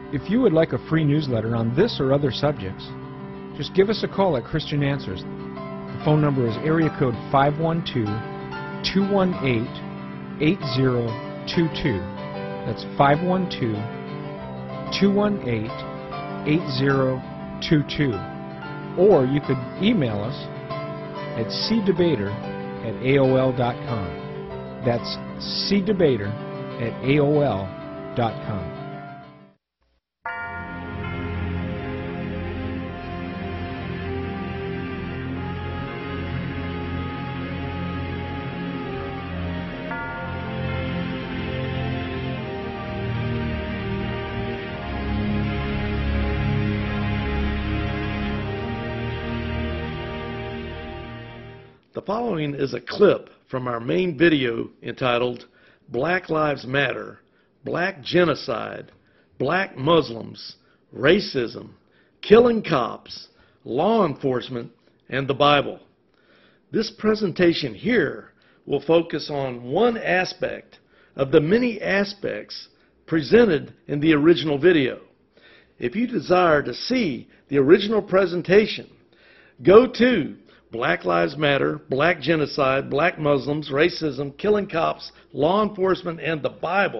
If you would like a free newsletter on this or other subjects, just give us a call at Christian Answers. The phone number is area code 512-218-8022. That's 512-218-8022. Or you could email us at cdebater@aol.com. That's cdebater@aol.com. The following is a clip from our main video entitled Black Lives Matter, Black Genocide, Black Muslims, Racism, Killing Cops, Law Enforcement, and the Bible. This presentation here will focus on one aspect of the many aspects presented in the original video. If you desire to see the original presentation, go to Black Lives Matter, Black Genocide, Black Muslims, Racism, Killing Cops, Law Enforcement, and the Bible.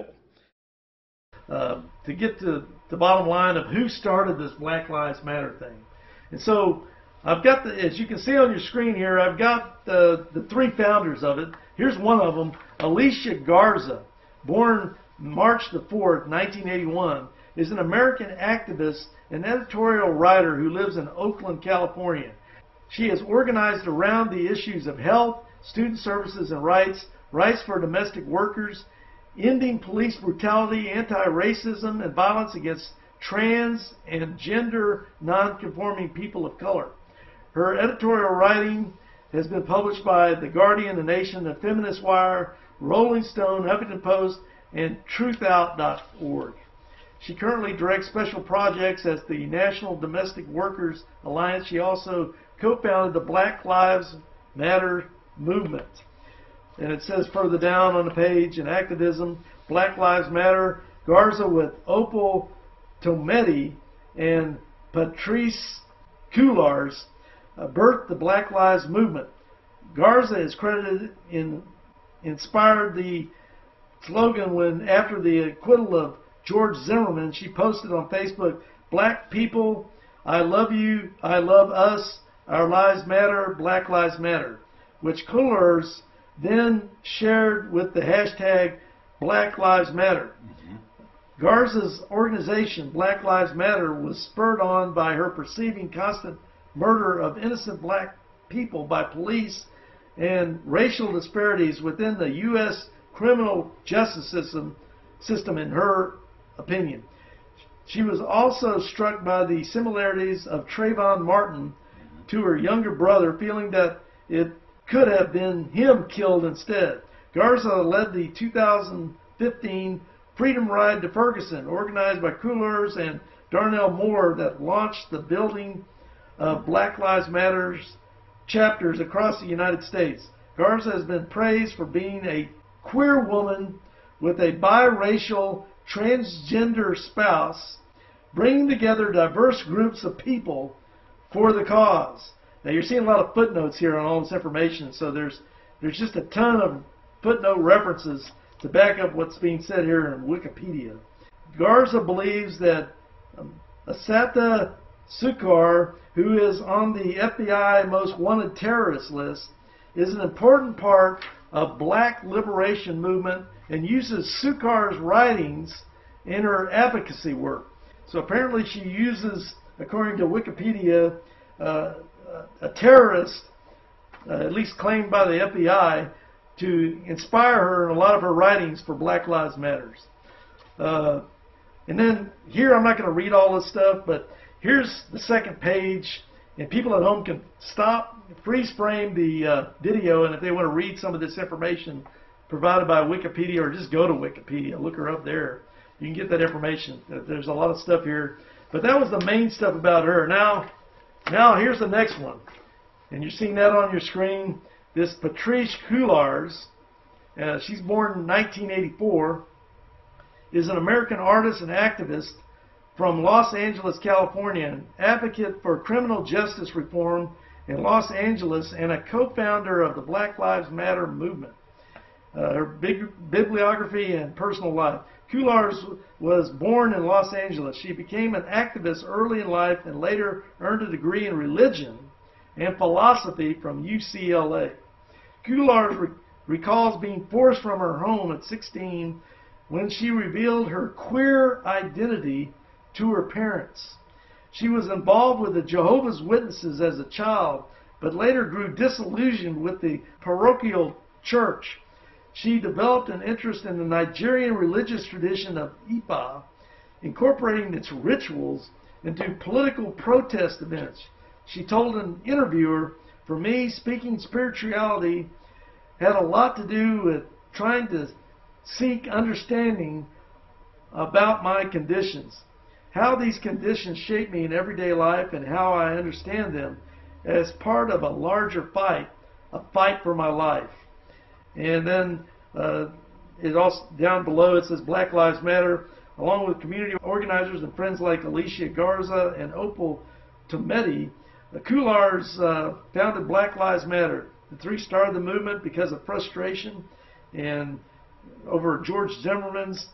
To get to the bottom line of who started this Black Lives Matter thing. And so I've got, as you can see on your screen here, I've got the three founders of it. Here's one of them, Alicia Garza, born March the 4th, 1981, is an American activist and editorial writer who lives in Oakland, California. She has organized around the issues of health, student services and rights, rights for domestic workers, ending police brutality, anti-racism, and violence against trans and gender non-conforming people of color. Her editorial writing has been published by The Guardian, The Nation, The Feminist Wire, Rolling Stone, Huffington Post, and TruthOut.org. She currently directs special projects as the National Domestic Workers Alliance. She also co-founded the Black Lives Matter movement. And it says further down on the page, in activism, Black Lives Matter, Garza with Opal Tometi and Patrice Cullars birthed the Black Lives movement. Garza is credited inspired the slogan when, after the acquittal of George Zimmerman, she posted on Facebook, "Black people, I love you, I love us, our lives matter, Black Lives Matter," which Cullars then shared with the hashtag Black Lives Matter. Garza's organization, Black Lives Matter, was spurred on by her perceiving constant murder of innocent black people by police and racial disparities within the U.S. criminal justice system, in her opinion. She was also struck by the similarities of Trayvon Martin to her younger brother, feeling that it could have been him killed instead. Garza led the 2015 Freedom Ride to Ferguson, organized by Cullars and Darnell Moore, that launched the building of Black Lives Matter chapters across the United States. Garza has been praised for being a queer woman with a biracial transgender spouse, bringing together diverse groups of people for the cause. Now you're seeing a lot of footnotes here on all this information, so there's just a ton of footnote references to back up what's being said here in Wikipedia. Garza believes that Assata Sukkar, who is on the FBI most wanted terrorist list, is an important part of black liberation movement and uses Sukkar's writings in her advocacy work. So apparently she uses, according to Wikipedia, a terrorist, at least claimed by the FBI, to inspire her in a lot of her writings for Black Lives Matter. And then here, I'm not going to read all this stuff, but here's the second page, and people at home can stop, freeze frame the video, and if they want to read some of this information provided by Wikipedia, or just go to Wikipedia, look her up there, you can get that information. There's a lot of stuff here, but that was the main stuff about her. Now here's the next one, and you're seeing that on your screen. This Patrice Cullars, she's born in 1984, is an American artist and activist from Los Angeles, California, an advocate for criminal justice reform in Los Angeles and a co-founder of the Black Lives Matter movement. Her bibliography and personal life. Cullars was born in Los Angeles. She became an activist early in life and later earned a degree in religion and philosophy from UCLA. Cullars recalls being forced from her home at 16 when she revealed her queer identity to her parents. She was involved with the Jehovah's Witnesses as a child, but later grew disillusioned with the parochial church. She developed an interest in the Nigerian religious tradition of Ifa, incorporating its rituals into political protest events. She told an interviewer, "For me, speaking spirituality had a lot to do with trying to seek understanding about my conditions, how these conditions shape me in everyday life and how I understand them as part of a larger fight, a fight for my life." And then it also down below it says Black Lives Matter, along with community organizers and friends like Alicia Garza and Opal Tometi. The Cullars founded Black Lives Matter. The three started the movement because of frustration and over George Zimmerman's,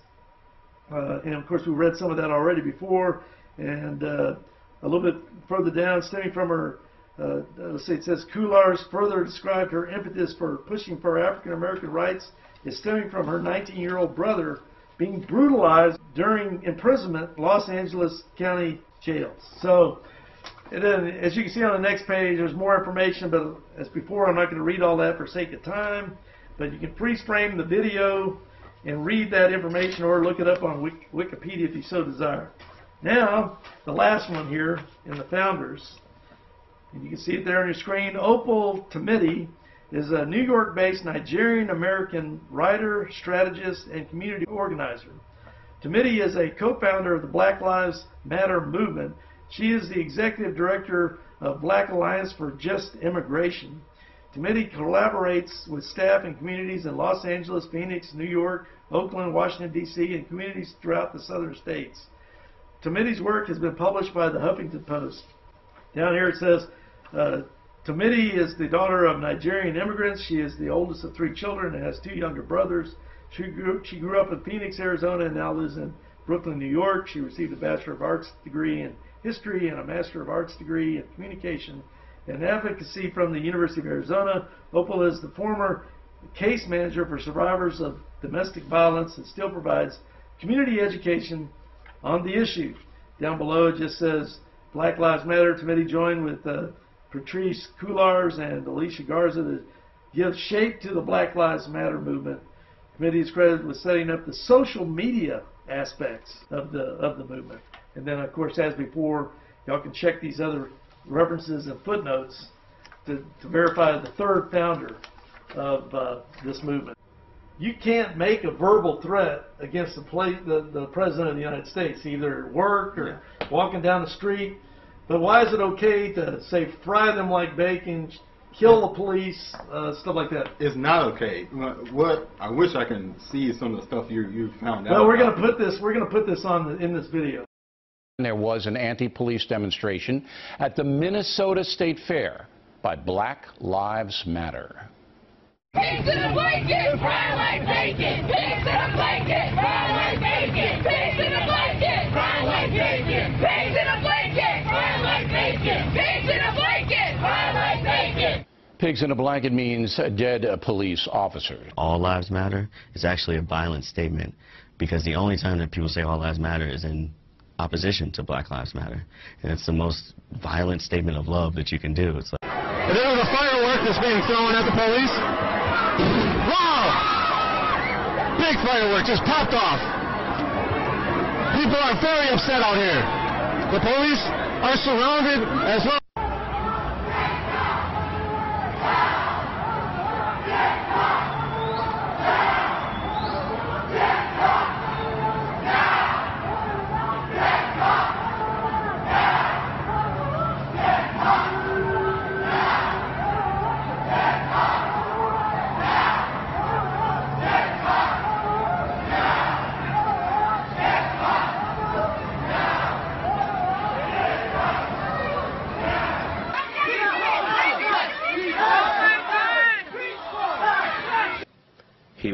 and of course we read some of that already before, and a little bit further down, stemming from her, let's see, it says Cullars further described her impetus for pushing for African American rights is stemming from her 19-year-old brother being brutalized during imprisonment in Los Angeles County jails. So, and then as you can see on the next page, there's more information, but as before, I'm not going to read all that for sake of time, but you can freeze frame the video and read that information or look it up on Wikipedia if you so desire. Now, the last one here in the founders, and you can see it there on your screen. Opal Tometi is a New York-based Nigerian-American writer, strategist, and community organizer. Tometi is a co-founder of the Black Lives Matter movement. She is the executive director of Black Alliance for Just Immigration. Tometi collaborates with staff and communities in Los Angeles, Phoenix, New York, Oakland, Washington, D.C., and communities throughout the southern states. Tometi's work has been published by the Huffington Post. Down here it says, Tometi is the daughter of Nigerian immigrants. She is the oldest of 3 children and has 2 younger brothers. She grew up in Phoenix, Arizona, and now lives in Brooklyn, New York. She received a Bachelor of Arts degree in History and a Master of Arts degree in Communication and Advocacy from the University of Arizona. Opal is the former case manager for survivors of domestic violence and still provides community education on the issue. Down below it just says Black Lives Matter. Tometi joined with Patrice Cullars and Alicia Garza to give shape to the Black Lives Matter movement. Tometi is credited with setting up the social media aspects of the movement. And then, of course, as before, y'all can check these other references and footnotes to verify the third founder of this movement. You can't make a verbal threat against the President of the United States, either at work or walking down the street. But why is it okay to, say, fry them like bacon, kill the police, stuff like that? It's not okay. What I wish I can see some of the stuff you found out. Well, we're going to put this on in this video. There was an anti-police demonstration at the Minnesota State Fair by Black Lives Matter. Pigs in a blanket, fry like bacon. Pigs in a blanket, fry like bacon. Pigs in a blanket, fry like bacon. Pigs in a blanket, fry like bacon. Pigs in a blanket, fry like bacon. Pigs in a blanket means dead police officers. All lives matter is actually a violent statement because the only time that people say all lives matter is in opposition to Black Lives Matter. And it's the most violent statement of love that you can do. It's like, and there was a firework that's being thrown at the police. Wow! Big firework just popped off. People are very upset out here. The police are surrounded as well.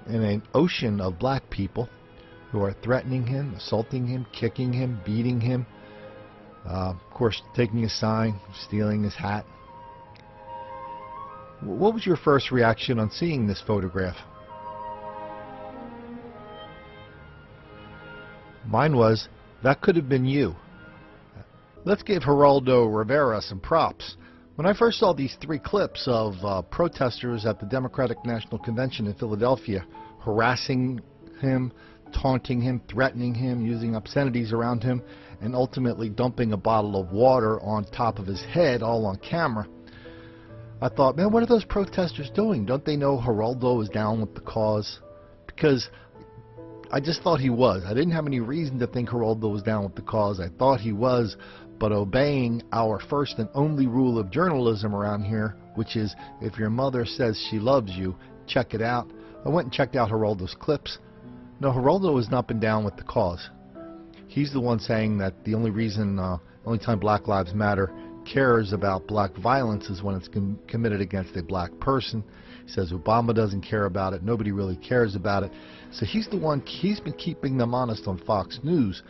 in an ocean of black people who are threatening him, assaulting him, kicking him, beating him, of course taking his sign, stealing his hat. What was your first reaction on seeing this photograph? Mine was, that could have been you. Let's give Geraldo Rivera some props. When I first saw these 3 clips of protesters at the Democratic National Convention in Philadelphia harassing him, taunting him, threatening him, using obscenities around him, and ultimately dumping a bottle of water on top of his head all on camera, I thought, man, what are those protesters doing? Don't they know Geraldo is down with the cause? Because I just thought he was. I didn't have any reason to think Geraldo was down with the cause. I thought he was, but obeying our first and only rule of journalism around here, which is if your mother says she loves you, check it out. I went and checked out Geraldo's clips. No, Geraldo has not been down with the cause. He's the one saying that the only time Black Lives Matter cares about black violence is when it's committed against a black person. He says Obama doesn't care about it. Nobody really cares about it. So he's the one, he's been keeping them honest on Fox News.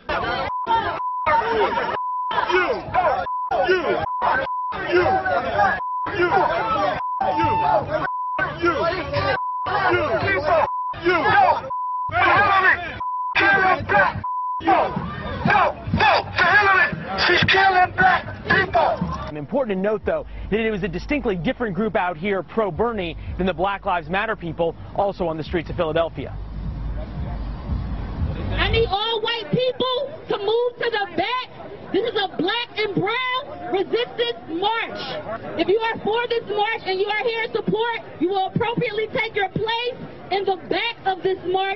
She's killing black people! Important to note, though, that it was a distinctly different group out here pro-Bernie than the Black Lives Matter people also on the streets of Philadelphia. I need all white people to move to the back. This is a black and brown resistance march. If you are for this march and you are here in support, you will appropriately take your place in the back of this march.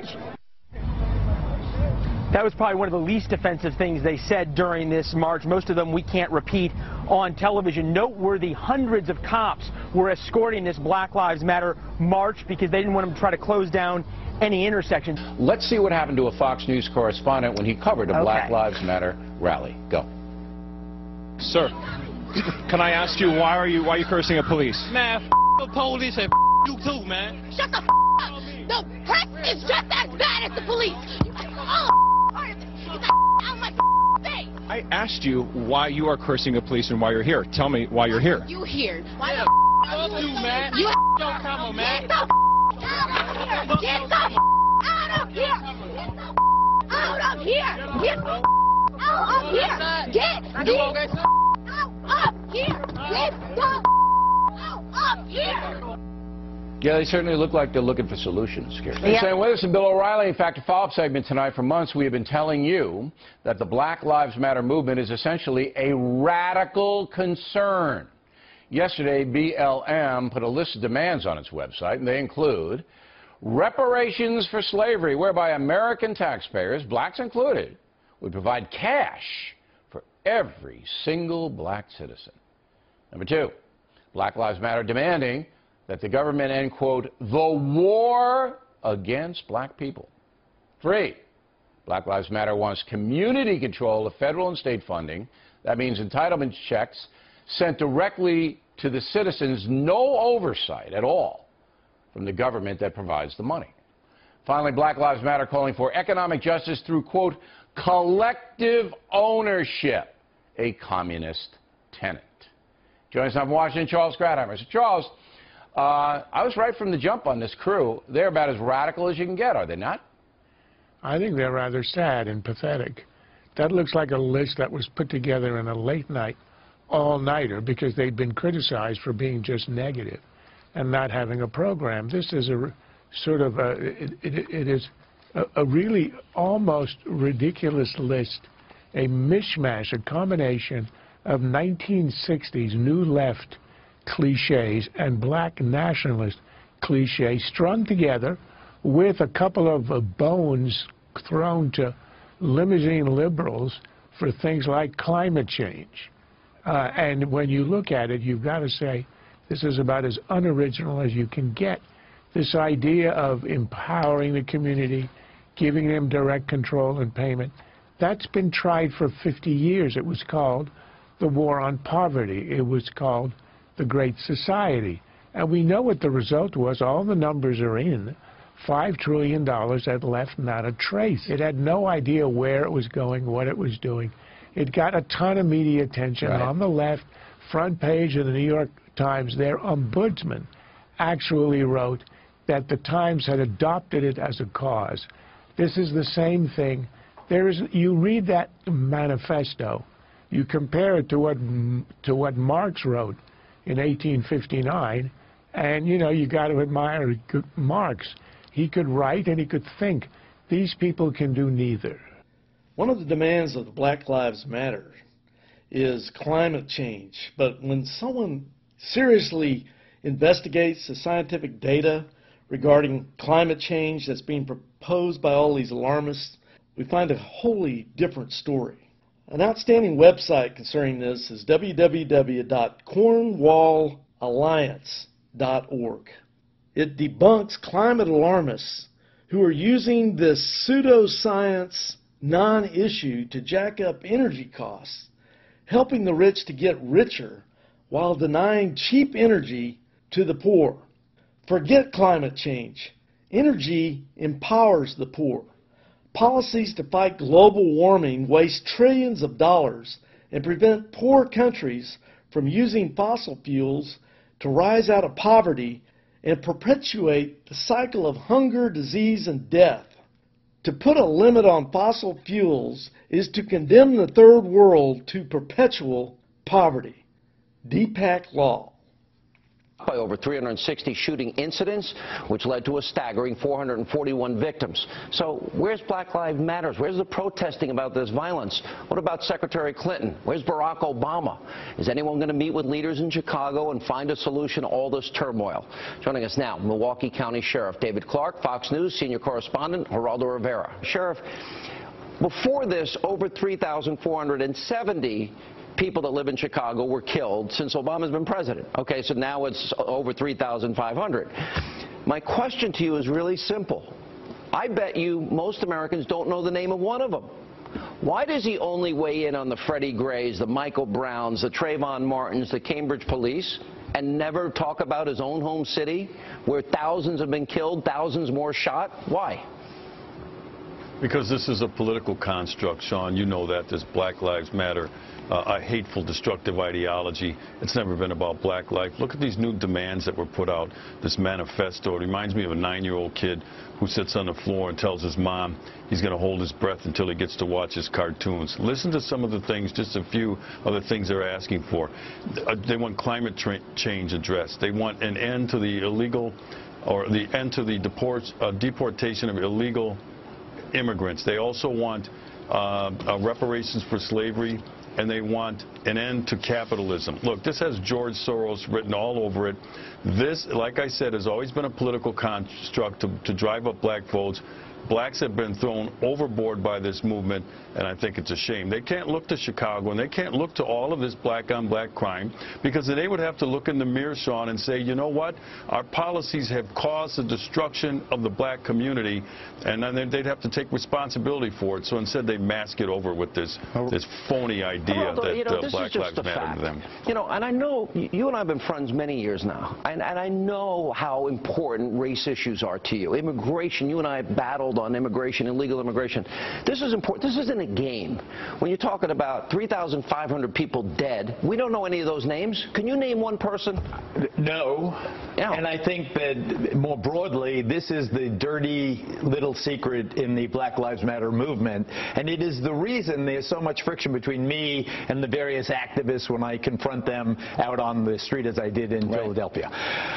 That was probably one of the least offensive things they said during this march. Most of them we can't repeat on television. Noteworthy, hundreds of cops were escorting this Black Lives Matter march because they didn't want them to try to close down any intersections. Let's see what happened to a Fox News correspondent when he covered a Black Lives Matter rally. Go. Sir, can I ask you why are you cursing at police? Man, the police and you too, man. Shut the up. The press is just as bad as the police. You guys are all part of it. Get the out of my face. I asked you why you are cursing at police and why you're here. Tell me why you're here. You here? Why the fuck you, man? You don't come on, man. Get the out of here. Get the out of here. Out of here. Get out of here. Get out of here. Get the out of here. Yeah, they certainly look like they're looking for solutions. They're saying with us in Bill O'Reilly. In fact, a follow-up segment tonight. For months, we have been telling you that the Black Lives Matter movement is essentially a radical concern. Yesterday, BLM put a list of demands on its website, and they include reparations for slavery, whereby American taxpayers, blacks included, would provide cash for every single black citizen. Number 2, Black Lives Matter demanding that the government end, quote, the war against black people. 3, Black Lives Matter wants community control of federal and state funding. That means entitlement checks sent directly to the citizens, no oversight at all from the government that provides the money. Finally, Black Lives Matter calling for economic justice through, quote, collective ownership, a communist tenet. Joining us now from Washington, Charles Gradheimer. So, Charles, I was right from the jump on this crew. They're about as radical as you can get, are they not? I think they're rather sad and pathetic. That looks like a list that was put together in a late-night, all-nighter, because they'd been criticized for being just negative and not having a program. This is a sort of it is a really almost ridiculous list, a mishmash, a combination of 1960s New Left cliches and black nationalist cliches strung together with a couple of bones thrown to limousine liberals for things like climate change. And when you look at it, you've got to say this is about as unoriginal as you can get. This idea of empowering the community, giving them direct control and payment, that's been tried for 50 years. It was called the War on Poverty. It was called the Great Society. And we know what the result was. All the numbers are in. $5 trillion had left not a trace. It had no idea where it was going, what it was doing. It got a ton of media attention on the left, front page of the New York Times. Their ombudsman actually wrote that the Times had adopted it as a cause. This is the same thing. You read that manifesto, you compare it to what Marx wrote in 1859, and you got to admire Marx. He could write and he could think. These people can do neither. One of the demands of the Black Lives Matter is climate change. But when someone seriously investigates the scientific data regarding climate change that's being proposed by all these alarmists, we find a wholly different story. An outstanding website concerning this is www.cornwallalliance.org. It debunks climate alarmists who are using this pseudoscience non-issue to jack up energy costs, helping the rich to get richer while denying cheap energy to the poor. Forget climate change. Energy empowers the poor. Policies to fight global warming waste trillions of dollars and prevent poor countries from using fossil fuels to rise out of poverty and perpetuate the cycle of hunger, disease, and death. To put a limit on fossil fuels is to condemn the third world to perpetual poverty. Deepak Lal. By over 360 shooting incidents, which led to a staggering 441 victims. So where's Black Lives Matter? Where's the protesting about this violence? What about Secretary Clinton? Where's Barack Obama? Is anyone going to meet with leaders in Chicago and find a solution to all this turmoil? Joining us now, Milwaukee County Sheriff David Clark, Fox News senior correspondent Geraldo Rivera. Sheriff, before this, over 3,470 people that live in Chicago were killed since Obama's been president. Okay, so now it's over 3,500. My question to you is really simple. I bet you most Americans don't know the name of one of them. Why does he only weigh in on the Freddie Grays, the Michael Browns, the Trayvon Martins, the Cambridge Police, and never talk about his own home city where thousands have been killed, thousands more shot? Why? Because this is a political construct, Sean. You know that. This Black Lives Matter, a hateful, destructive ideology. It's never been about black life. Look at these new demands that were put out, this manifesto. It reminds me of a 9-year-old kid who sits on the floor and tells his mom he's going to hold his breath until he gets to watch his cartoons. Listen to some of the things, just a few of the things they're asking for. They want climate change addressed. They want an end to the illegal, or the end to the deportation of illegal immigrants. They also want reparations for slavery, and they want an end to capitalism. Look, this has George Soros written all over it. This, like I said, has always been a political construct to drive up black votes. Blacks have been thrown overboard by this movement, and I think it's a shame. They can't look to Chicago, and they can't look to all of this black-on-black crime, because they would have to look in the mirror, Sean, and say, you know what? Our policies have caused the destruction of the black community, and then they'd have to take responsibility for it. So instead, they mask it over with this phony idea that Black Lives Matter to them. You know, and I know you and I have been friends many years now, and I know how important race issues are to you. Immigration, you and I have battled on immigration, illegal immigration. This is important. This isn't a game. When you're talking about 3,500 people dead, we don't know any of those names. Can you name one person? No. Yeah. And I think that more broadly, this is the dirty little secret in the Black Lives Matter movement. And it is the reason there's so much friction between me and the various activists when I confront them out on the street, as I did in Philadelphia.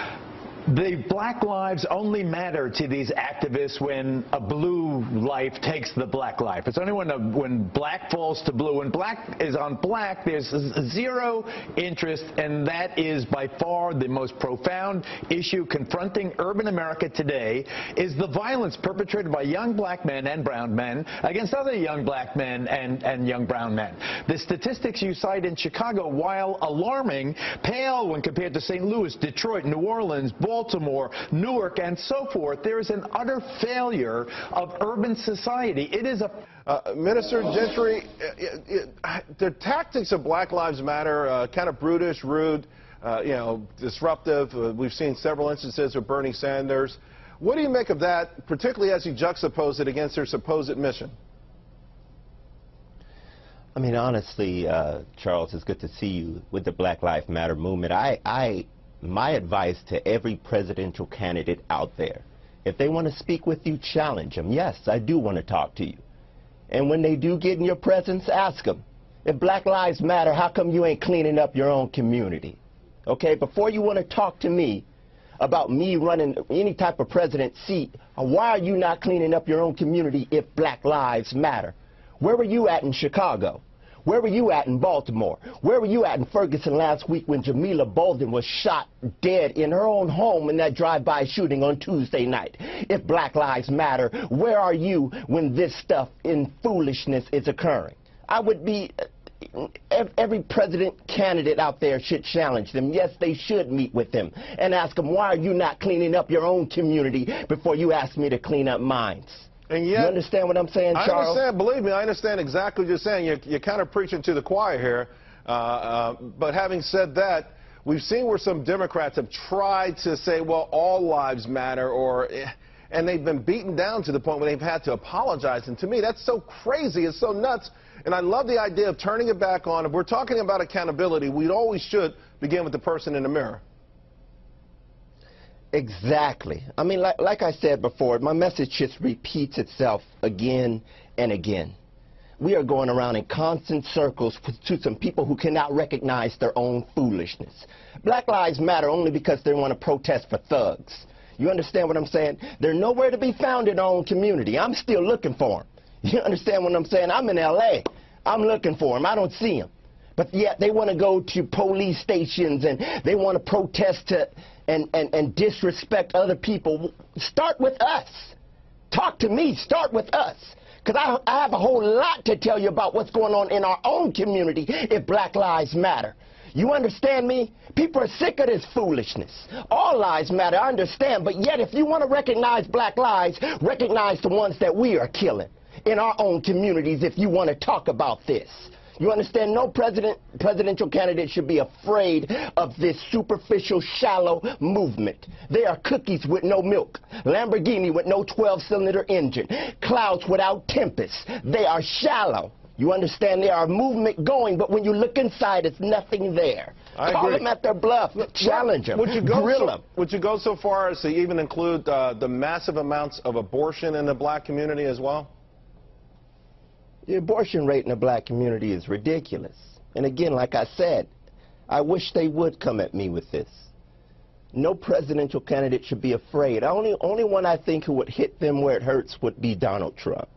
The black lives only matter to these activists when a blue life takes the black life. It's only when black falls to blue. When black is on black, there's zero interest, and that is by far the most profound issue confronting urban America today, is the violence perpetrated by young black men and brown men against other young black men and young brown men. The statistics you cite in Chicago, while alarming, pale when compared to St. Louis, Detroit, New Orleans, Baltimore, Newark, and so forth. There is an utter failure of urban society. It is a... Minister Gentry, the tactics of Black Lives Matter, kind of brutish, rude, disruptive. We've seen several instances of Bernie Sanders. What do you make of that, particularly as you juxtapose it against their supposed mission? I mean, honestly, Charles, it's good to see you with the Black Lives Matter movement. My advice to every presidential candidate out there, if they want to speak with you, challenge them. Yes, I do want to talk to you. And when they do get in your presence, ask them, if Black Lives Matter, how come you ain't cleaning up your own community? Okay, before you want to talk to me about me running any type of president seat, why are you not cleaning up your own community if Black Lives Matter? Where were you at in Chicago? Where were you at in Baltimore? Where were you at in Ferguson last week when Jamila Bolden was shot dead in her own home in that drive-by shooting on Tuesday night? If Black Lives Matter, where are you when this stuff in foolishness is occurring? I would be... Every president candidate out there should challenge them. Yes, they should meet with them and ask them, why are you not cleaning up your own community before you ask me to clean up mine? And yet, you understand what I'm saying, Charles? I understand. Believe me, I understand exactly what you're saying. You're kind of preaching to the choir here. But having said that, we've seen where some Democrats have tried to say, well, all lives matter, and they've been beaten down to the point where they've had to apologize. And to me, that's so crazy. It's so nuts. And I love the idea of turning it back on. If we're talking about accountability, we always should begin with the person in the mirror. Exactly. I mean, like I said before, my message just repeats itself again and again. We are going around in constant circles to some people who cannot recognize their own foolishness. Black Lives Matter only because they want to protest for thugs. You understand what I'm saying? They're nowhere to be found in our own community. I'm still looking for them. You understand what I'm saying? I'm in L.A. I'm looking for them. I don't see them. But yet they want to go to police stations and they want to protest and disrespect other people. Start with us. Talk to me. Start with us. Because I have a whole lot to tell you about what's going on in our own community if Black Lives Matter. You understand me? People are sick of this foolishness. All lives matter, I understand. But yet if you want to recognize Black lives, recognize the ones that we are killing in our own communities if you want to talk about this. You understand? No presidential candidate should be afraid of this superficial, shallow movement. They are cookies with no milk, Lamborghini with no 12-cylinder engine, clouds without tempest. They are shallow. You understand? They are a movement going, but when you look inside, it's nothing there. Call them at their bluff. Challenge them. Grill them. Would you go so far as to even include the massive amounts of abortion in the black community as well? The abortion rate in the black community is ridiculous. And again, like I said, I wish they would come at me with this. No presidential candidate should be afraid. Only one I think who would hit them where it hurts would be Donald Trump.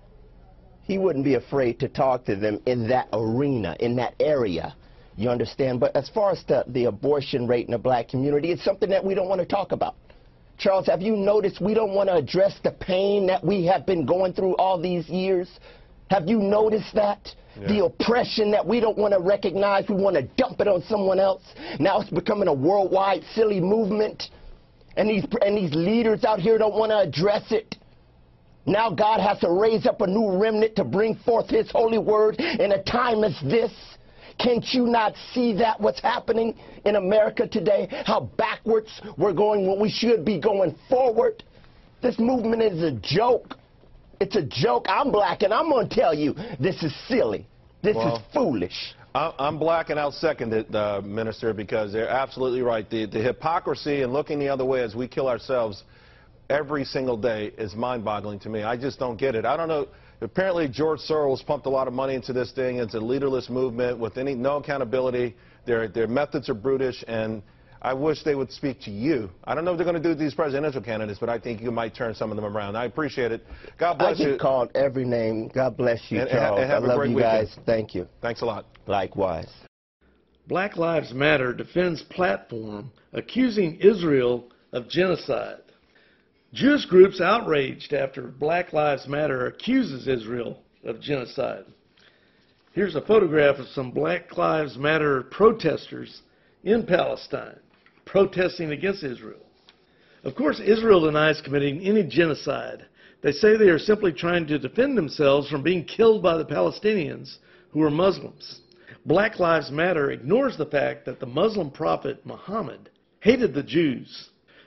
He wouldn't be afraid to talk to them in that arena, in that area. You understand? But as far as the abortion rate in the black community, it's something that we don't want to talk about. Charles, have you noticed we don't want to address the pain that we have been going through all these years? Have you noticed that? Yeah. The oppression that we don't want to recognize, we want to dump it on someone else. Now it's becoming a worldwide silly movement. And these leaders out here don't want to address it. Now God has to raise up a new remnant to bring forth his holy word in a time as this. Can't you not see that what's happening in America today? How backwards we're going when we should be going forward? This movement is a joke. It's a joke. I'm black, and I'm going to tell you, this is silly. This is foolish. I'm black, and I'll second it, Minister, because they're absolutely right. The hypocrisy and looking the other way as we kill ourselves every single day is mind-boggling to me. I just don't get it. I don't know. Apparently, George Soros pumped a lot of money into this thing. It's a leaderless movement with no accountability. Their methods are brutish, and I wish they would speak to you. I don't know if they're going to do with these presidential candidates, but I think you might turn some of them around. I appreciate it. God bless you. I get called every name. God bless you, Charles. And have I love a great you weekend. guys. Thank you. Thanks a lot. Likewise. Black Lives Matter defends platform accusing Israel of genocide. Jewish groups outraged after Black Lives Matter accuses Israel of genocide. Here's a photograph of some Black Lives Matter protesters in Palestine protesting against Israel. Of course, Israel denies committing any genocide. They say they are simply trying to defend themselves from being killed by the Palestinians, who are Muslims. Black Lives Matter ignores the fact that the Muslim prophet Muhammad hated the Jews.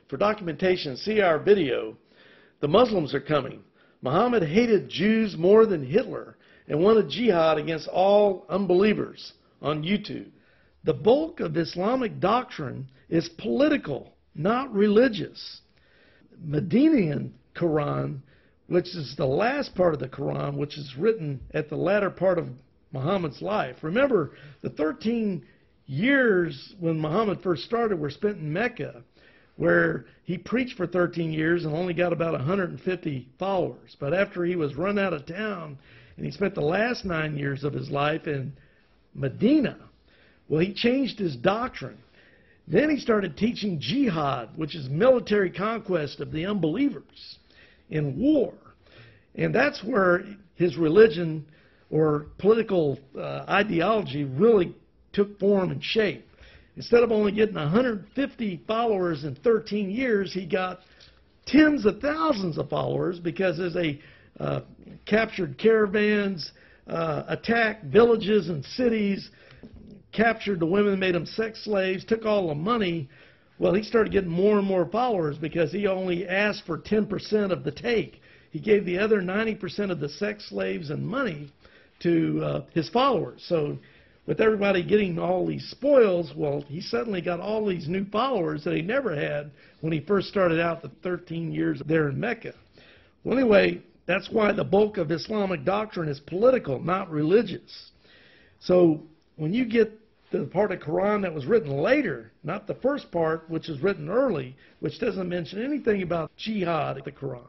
for documentation, see our video, The Muslims Are Coming. Muhammad hated Jews more than Hitler and wanted jihad against all unbelievers on YouTube. The bulk of Islamic doctrine is political, not religious. Medinean Quran, which is the last part of the Quran, which is written at the latter part of Muhammad's life. Remember, the 13 years when Muhammad first started were spent in Mecca, where he preached for 13 years and only got about 150 followers. But after he was run out of town, and he spent the last 9 years of his life in Medina, well, he changed his doctrine. Then he started teaching jihad, which is military conquest of the unbelievers in war. And that's where his religion or political ideology really took form and shape. Instead of only getting 150 followers in 13 years, he got tens of thousands of followers because as they captured caravans, attacked villages and cities, captured the women, made them sex slaves, took all the money, well, he started getting more and more followers because he only asked for 10% of the take. He gave the other 90% of the sex slaves and money to his followers. So with everybody getting all these spoils, well, he suddenly got all these new followers that he never had when he first started out the 13 years there in Mecca. Well, anyway, that's why the bulk of Islamic doctrine is political, not religious. So when you get the part of Quran that was written later, not the first part, which was written early, which doesn't mention anything about jihad in the Quran.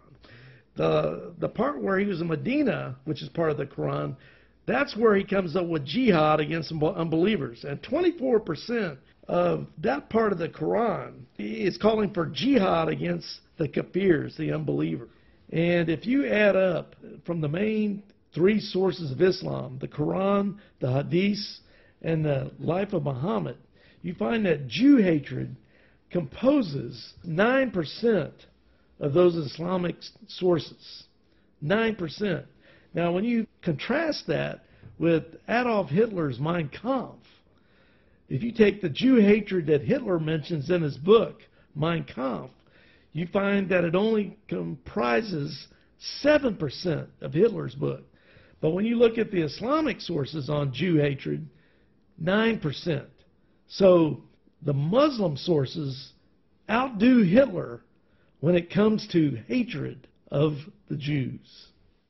The part where he was in Medina, which is part of the Quran, that's where he comes up with jihad against unbelievers. And 24% of that part of the Quran is calling for jihad against the kafirs, the unbelievers. And if you add up from the main three sources of Islam, the Quran, the Hadiths, and the life of Muhammad, you find that Jew hatred composes 9% of those Islamic sources. 9%. Now, when you contrast that with Adolf Hitler's Mein Kampf, if you take the Jew hatred that Hitler mentions in his book, Mein Kampf, you find that it only comprises 7% of Hitler's book. But when you look at the Islamic sources on Jew hatred, 9%. So the Muslim sources outdo Hitler when it comes to hatred of the Jews.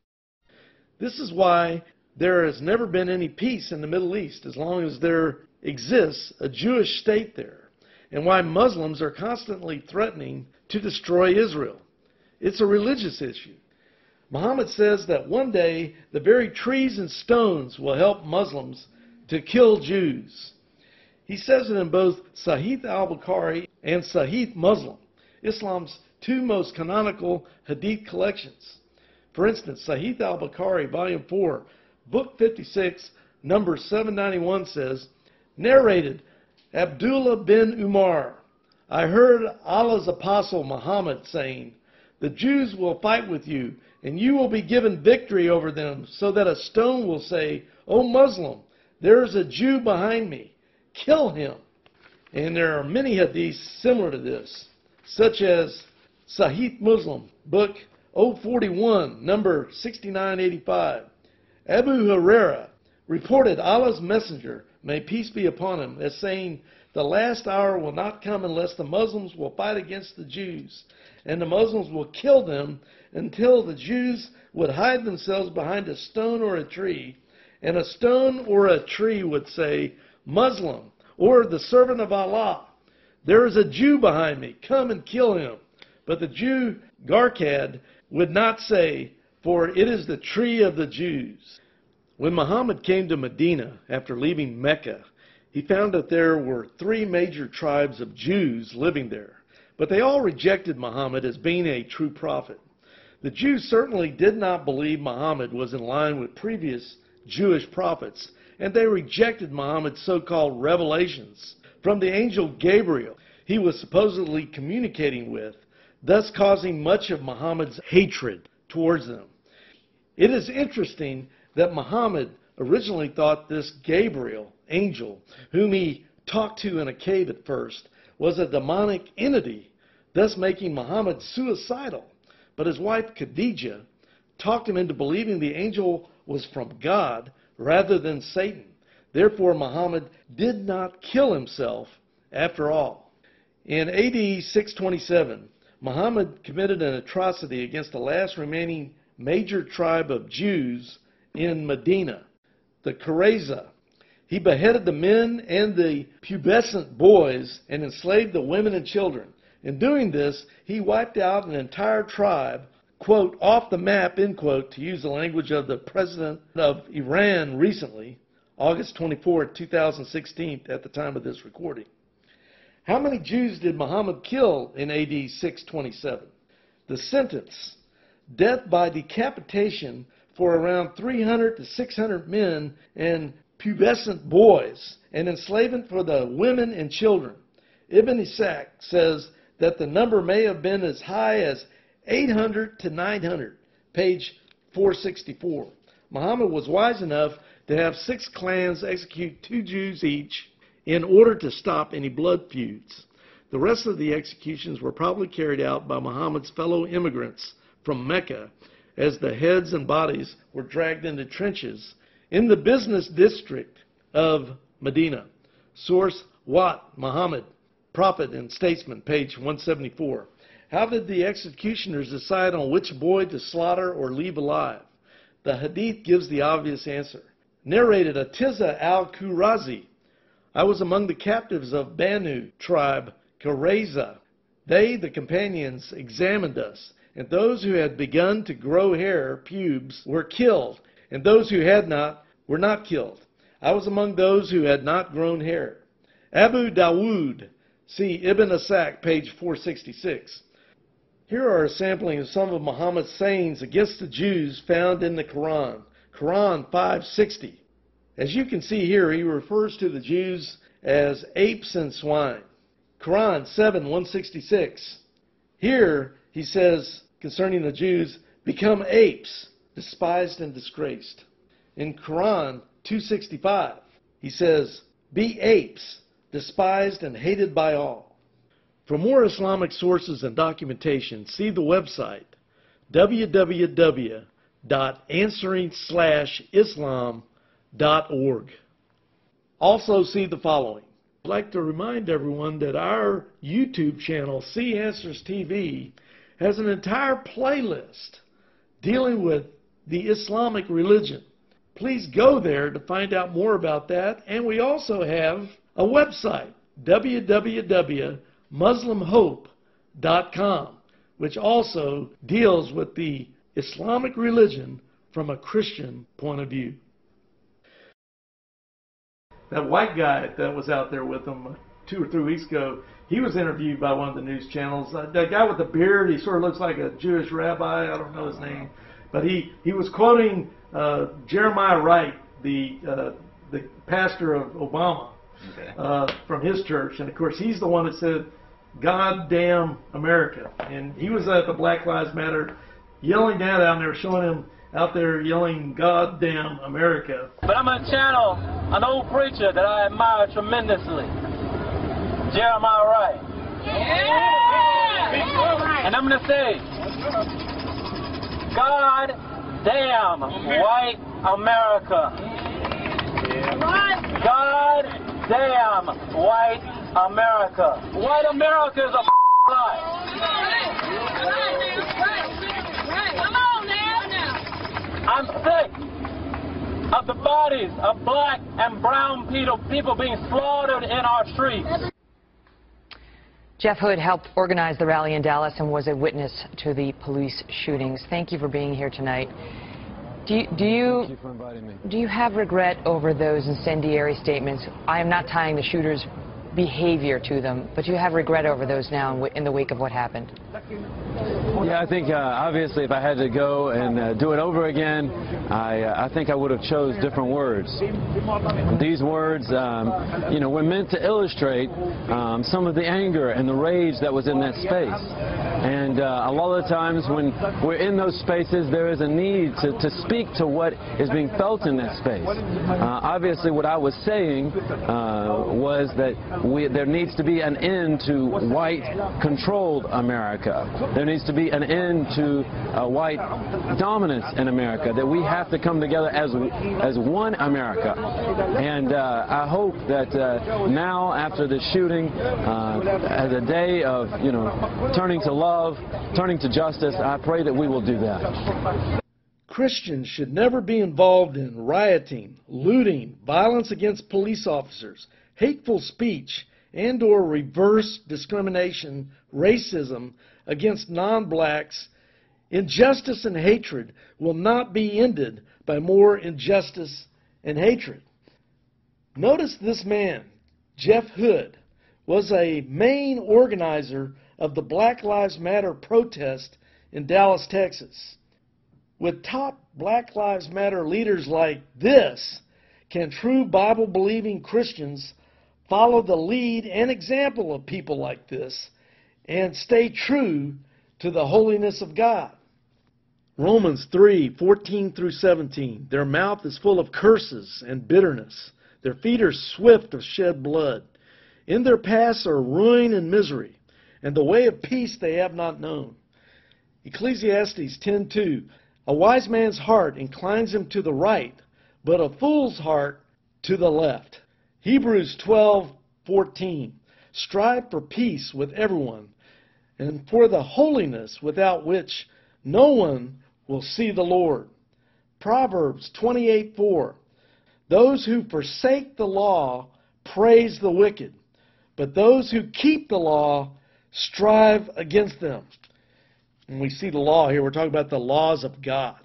This is why there has never been any peace in the Middle East as long as there exists a Jewish state there, and why Muslims are constantly threatening to destroy Israel. It's a religious issue. Muhammad says that one day the very trees and stones will help Muslims to kill Jews. He says it in both Sahih al-Bukhari and Sahih Muslim, Islam's two most canonical hadith collections. For instance, Sahih al-Bukhari, Volume 4, Book 56, number 791 says, narrated Abdullah bin Umar, I heard Allah's apostle Muhammad saying, the Jews will fight with you, and you will be given victory over them, so that a stone will say, O Muslim, there is a Jew behind me. Kill him. And there are many hadiths similar to this, such as Sahih Muslim, book 041, number 6985. Abu Huraira reported Allah's messenger, may peace be upon him, as saying, the last hour will not come unless the Muslims will fight against the Jews, and the Muslims will kill them until the Jews would hide themselves behind a stone or a tree, and a stone or a tree would say, Muslim, or the servant of Allah, there is a Jew behind me, come and kill him. But the Jew, Garkad, would not say, for it is the tree of the Jews. When Muhammad came to Medina after leaving Mecca, he found that there were three major tribes of Jews living there, but they all rejected Muhammad as being a true prophet. The Jews certainly did not believe Muhammad was in line with previous Jewish prophets, and they rejected Muhammad's so-called revelations from the angel Gabriel he was supposedly communicating with, thus causing much of Muhammad's hatred towards them. It is interesting that Muhammad originally thought this Gabriel angel, whom he talked to in a cave at first, was a demonic entity, thus making Muhammad suicidal. But his wife Khadijah talked him into believing the angel was from God rather than Satan. Therefore, Muhammad did not kill himself after all. In AD 627, Muhammad committed an atrocity against the last remaining major tribe of Jews in Medina, the Qurayza. He beheaded the men and the pubescent boys and enslaved the women and children. In doing this, he wiped out an entire tribe, quote, off the map, end quote, to use the language of the president of Iran recently, August 24, 2016, at the time of this recording. How many Jews did Muhammad kill in AD 627? The sentence, death by decapitation for around 300 to 600 men and pubescent boys, and enslavement for the women and children. Ibn Ishaq says that the number may have been as high as 800 to 900, page 464. Muhammad was wise enough to have 6 clans execute 2 Jews each in order to stop any blood feuds. The rest of the executions were probably carried out by Muhammad's fellow immigrants from Mecca as the heads and bodies were dragged into trenches in the business district of Medina. Source, Watt, Muhammad, Prophet and Statesman, page 174. How did the executioners decide on which boy to slaughter or leave alive? The Hadith gives the obvious answer. Narrated Atiza al-Khurazi. I was among the captives of Banu tribe, Qurayza. They, the companions, examined us, and those who had begun to grow hair, pubes, were killed, and those who had not were not killed. I was among those who had not grown hair. Abu Dawood, see Ibn Ishaq, page 466. Here are a sampling of some of Muhammad's sayings against the Jews found in the Quran. Quran 560. As you can see here, he refers to the Jews as apes and swine. Quran 7:166. Here he says concerning the Jews, become apes, despised and disgraced. In Quran 265, he says, be apes, despised and hated by all. For more Islamic sources and documentation, see the website www.answering/islam.org. Also see the following. I'd like to remind everyone that our YouTube channel, See Answers TV, has an entire playlist dealing with the Islamic religion. Please go there to find out more about that. And we also have a website, www.muslimhope.com, which also deals with the Islamic religion from a Christian point of view. That white guy that was out there with him 2 or 3 weeks ago, he was interviewed by one of the news channels. That guy with the beard, he sort of looks like a Jewish rabbi. I don't know his name. But he was quoting Jeremiah Wright, the pastor of Obama, from his church. And, of course, he's the one that said, God damn America. And he was at the Black Lives Matter yelling that out, and they were showing him out there yelling, God damn America. But I'm going to channel an old preacher that I admire tremendously, Jeremiah Wright. Yeah. And I'm going to say, God damn white America. God damn white America. White America is a lie. Come on now. I'm sick of the bodies of black and brown people being slaughtered in our streets. Jeff Hood helped organize the rally in Dallas and was a witness to the police shootings. Thank you for being here tonight. Thank you for inviting me. Do you have regret over those incendiary statements? I am not tying the shooters' behavior to them, but do you have regret over those now in the wake of what happened? Yeah, I think obviously if I had to go and do it over again, I think I would have chose different words. These words, you know, were meant to illustrate some of the anger and the rage that was in that space. And a lot of the times when we're in those spaces, there is a need to speak to what is being felt in that space. Obviously, what I was saying was that there needs to be an end to white-controlled America. There needs to be an end to white dominance in America, that we have to come together as one America. And I hope that now, after the shooting, as a day of, you know, turning to love, turning to justice, I pray that we will do that. Christians should never be involved in rioting, looting, violence against police officers, hateful speech, and/or reverse discrimination, racism against non-blacks. Injustice and hatred will not be ended by more injustice and hatred. Notice this man, Jeff Hood, was a main organizer of the Black Lives Matter protest in Dallas, Texas. With top Black Lives Matter leaders like this, can true Bible-believing Christians follow the lead and example of people like this and stay true to the holiness of God? Romans 3:14 through 17. Their mouth is full of curses and bitterness. Their feet are swift to shed blood. In their paths are ruin and misery, and the way of peace they have not known. Ecclesiastes 10:2. A wise man's heart inclines him to the right, but a fool's heart to the left. Hebrews 12:14. Strive for peace with everyone, and for the holiness without which no one will see the Lord. Proverbs 28:4. Those who forsake the law praise the wicked, but those who keep the law strive against them. When we see the law here, we're talking about the laws of God.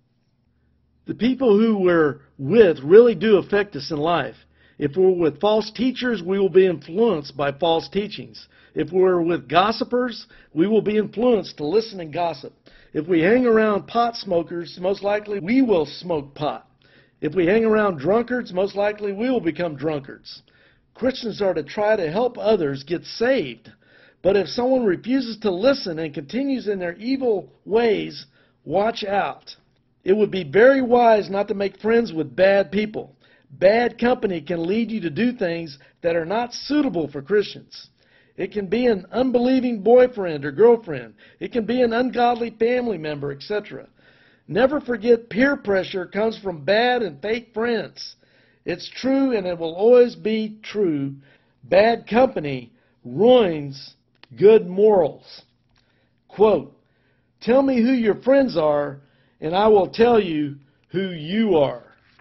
The people who we're with really do affect us in life. If we're with false teachers, we will be influenced by false teachings. If we're with gossipers, we will be influenced to listen and gossip. If we hang around pot smokers, most likely we will smoke pot. If we hang around drunkards, most likely we will become drunkards. Christians are to try to help others get saved. But if someone refuses to listen and continues in their evil ways, watch out. It would be very wise not to make friends with bad people. Bad company can lead you to do things that are not suitable for Christians. It can be an unbelieving boyfriend or girlfriend. It can be an ungodly family member, etc. Never forget, peer pressure comes from bad and fake friends. It's true, and it will always be true. Bad company ruins good morals. Quote, tell me who your friends are, and I will tell you who you are.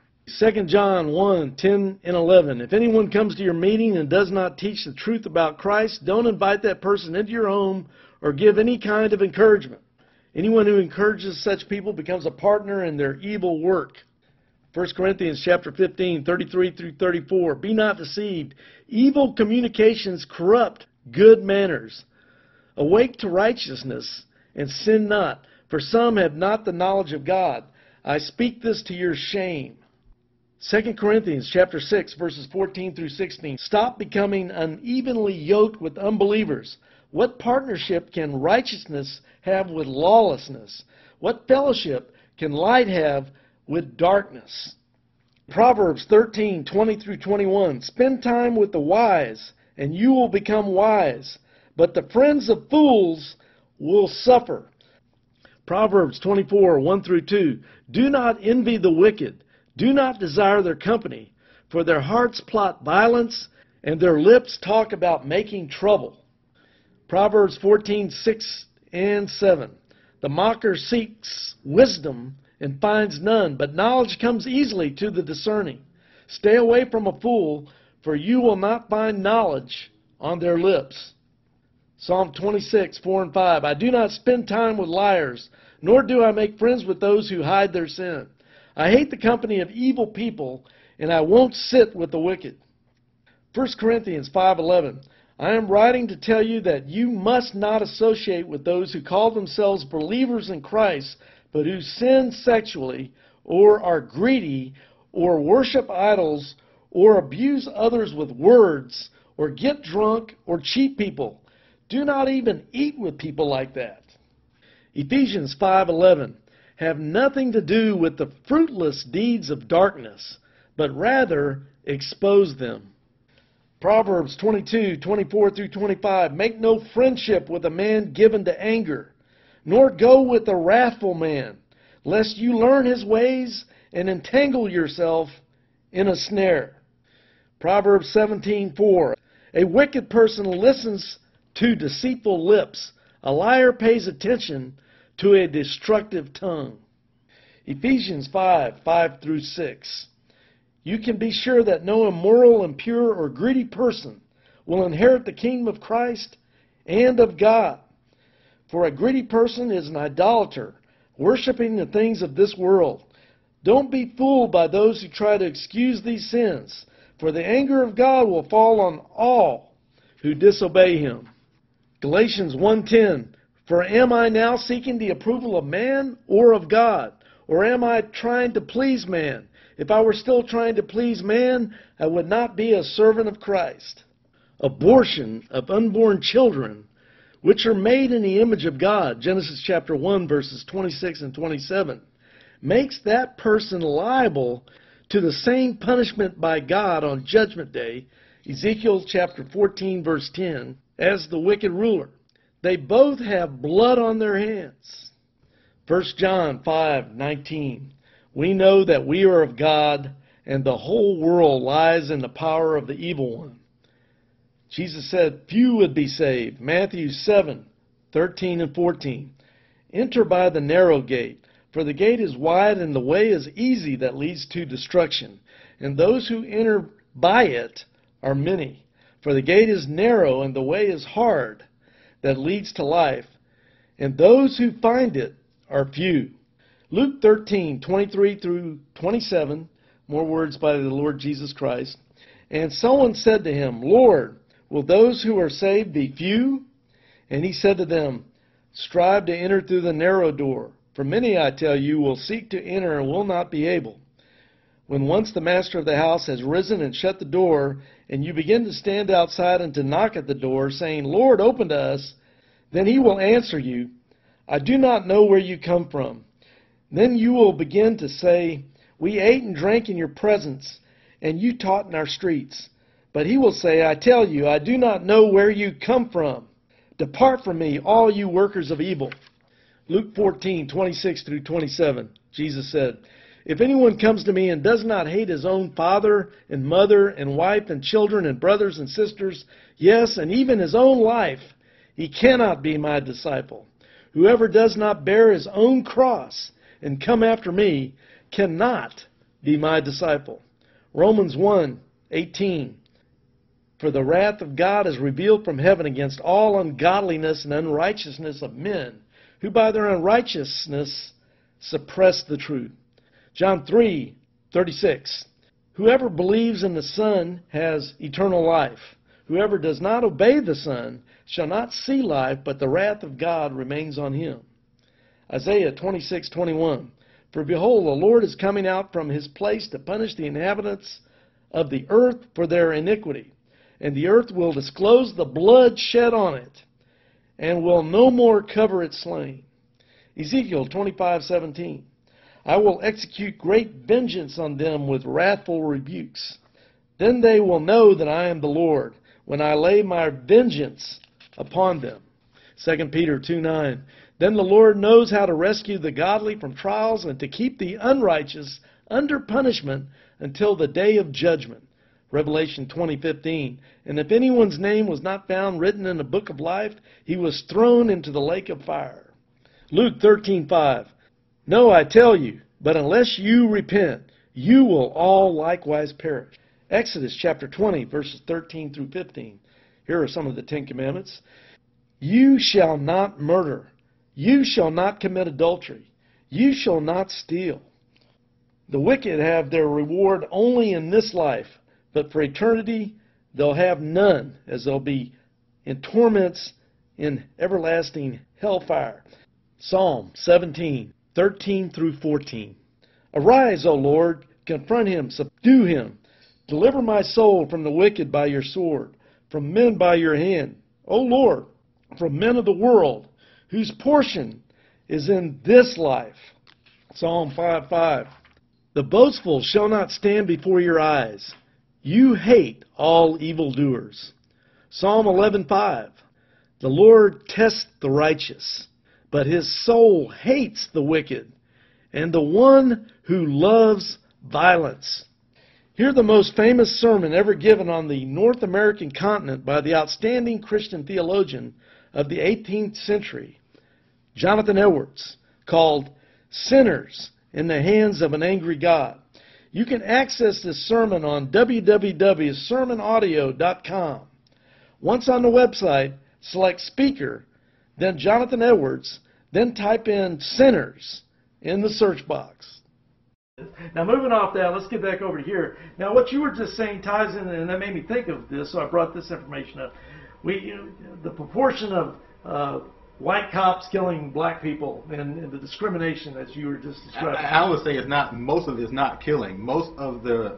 2 John 1:10 and 11. If anyone comes to your meeting and does not teach the truth about Christ, don't invite that person into your home or give any kind of encouragement. Anyone who encourages such people becomes a partner in their evil work. 1 Corinthians chapter 15:33 through 34. Be not deceived. Evil communications corrupt good manners. Awake to righteousness and sin not, for some have not the knowledge of God. I speak this to your shame. 2 Corinthians chapter 6, verses 14 through 16. Stop becoming unevenly yoked with unbelievers. What partnership can righteousness have with lawlessness? What fellowship can light have with darkness? Proverbs 13:20 through 21. Spend time with the wise, and you will become wise, but the friends of fools will suffer. Proverbs 24:1 through 2. Do not envy the wicked. Do not desire their company, for their hearts plot violence, and their lips talk about making trouble. Proverbs 14:6 and 7. The mocker seeks wisdom and finds none, but knowledge comes easily to the discerning. Stay away from a fool, for you will not find knowledge on their lips. Psalm 26:4 and 5. I do not spend time with liars, nor do I make friends with those who hide their sin. I hate the company of evil people, and I won't sit with the wicked. 1 Corinthians 5:11. I am writing to tell you that you must not associate with those who call themselves believers in Christ, but who sin sexually, or are greedy, or worship idols, or abuse others with words, or get drunk, or cheat people. Do not even eat with people like that. Ephesians 5:11. Have nothing to do with the fruitless deeds of darkness, but rather expose them. Proverbs 22:24 through 25. Make no friendship with a man given to anger, nor go with a wrathful man, lest you learn his ways and entangle yourself in a snare. Proverbs 17:4. A wicked person listens to deceitful lips. A liar pays attention to a destructive tongue. Ephesians 5:5 through 6. You can be sure that no immoral, impure, or greedy person will inherit the kingdom of Christ and of God. For a greedy person is an idolater, worshiping the things of this world. Don't be fooled by those who try to excuse these sins, for the anger of God will fall on all who disobey Him. Galatians 1:10. For am I now seeking the approval of man or of God? Or am I trying to please man? If I were still trying to please man, I would not be a servant of Christ. Abortion of unborn children, which are made in the image of God, Genesis chapter 1, verses 26 and 27, makes that person liable to the same punishment by God on Judgment Day, Ezekiel chapter 14, verse 10, as the wicked ruler. They both have blood on their hands. 1 John 5:19. We know that we are of God, and the whole world lies in the power of the evil one. Jesus said few would be saved. Matthew 7:13 and 14. Enter by the narrow gate, for the gate is wide and the way is easy that leads to destruction, and those who enter by it are many. For the gate is narrow and the way is hard that leads to life, and those who find it are few. Luke 13:23 through 27, more words by the Lord Jesus Christ. And someone said to him, Lord, will those who are saved be few? And he said to them, strive to enter through the narrow door. For many, I tell you, will seek to enter and will not be able. When once the master of the house has risen and shut the door, and you begin to stand outside and to knock at the door, saying, Lord, open to us, then he will answer you, I do not know where you come from. Then you will begin to say, we ate and drank in your presence, and you taught in our streets. But he will say, I tell you, I do not know where you come from. Depart from me, all you workers of evil. Luke 14:26 through 27, Jesus said, if anyone comes to me and does not hate his own father and mother and wife and children and brothers and sisters, yes, and even his own life, he cannot be my disciple. Whoever does not bear his own cross and come after me cannot be my disciple. Romans 1:18. For the wrath of God is revealed from heaven against all ungodliness and unrighteousness of men, who by their unrighteousness suppress the truth. John 3:36. Whoever believes in the Son has eternal life. Whoever does not obey the Son shall not see life, but the wrath of God remains on him. Isaiah 26:21. For behold, the Lord is coming out from his place to punish the inhabitants of the earth for their iniquity. And the earth will disclose the blood shed on it, and will no more cover its slain. Ezekiel 25:17. I will execute great vengeance on them with wrathful rebukes. Then they will know that I am the Lord, when I lay my vengeance upon them. 2 Peter 2:9. Then the Lord knows how to rescue the godly from trials and to keep the unrighteous under punishment until the day of judgment. Revelation 20:15. And if anyone's name was not found written in the book of life, he was thrown into the lake of fire. Luke 13:5. No, I tell you, but unless you repent, you will all likewise perish. Exodus chapter 20, verses 13 through 15. Here are some of the Ten Commandments. You shall not murder. You shall not commit adultery. You shall not steal. The wicked have their reward only in this life, but for eternity they'll have none, as they'll be and torments in everlasting hellfire. Psalm 17, 13 through 14. Arise, O Lord, confront him, subdue him. Deliver my soul from the wicked by your sword, from men by your hand. O Lord, from men of the world, whose portion is in this life. Psalm 5:5. The boastful shall not stand before your eyes. You hate all evildoers. Psalm 11:5. The Lord tests the righteous, but his soul hates the wicked, and the one who loves violence. Hear the most famous sermon ever given on the North American continent by the outstanding Christian theologian of the 18th century, Jonathan Edwards, called Sinners in the Hands of an Angry God. You can access this sermon on www.sermonaudio.com. Once on the website, select Speaker, then Jonathan Edwards, then type in Sinners in the search box. Now, moving off that, let's get back over here. Now, what you were just saying ties in, and that made me think of this, so I brought this information up. The proportion of white cops killing black people and the discrimination, as you were just describing. I would say it's not. Most of it is not killing. Most of the